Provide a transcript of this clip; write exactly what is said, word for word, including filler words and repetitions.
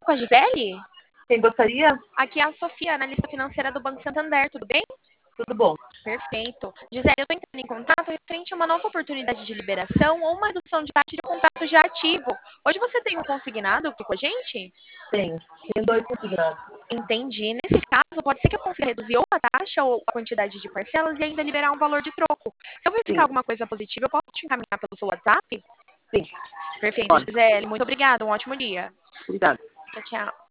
com a Gisele? Quem gostaria? Aqui é a Sofia, analista financeira do Banco Santander, tudo bem? Tudo bom. Perfeito. Gisele, eu estou entrando em contato referente a uma nova oportunidade de liberação ou uma redução de taxa de contrato já ativo. Hoje você tem um consignado aqui com a gente? Tenho. Tenho dois consignados. Entendi. Nesse caso, pode ser que eu consiga reduzir ou a taxa ou a quantidade de parcelas e ainda liberar um valor de troco. Se eu verificar Sim. alguma coisa positiva, eu posso te encaminhar pelo seu WhatsApp? Sim. Perfeito, Pode. Gisele. Muito obrigada. Um ótimo dia. Obrigada. Tchau, tchau.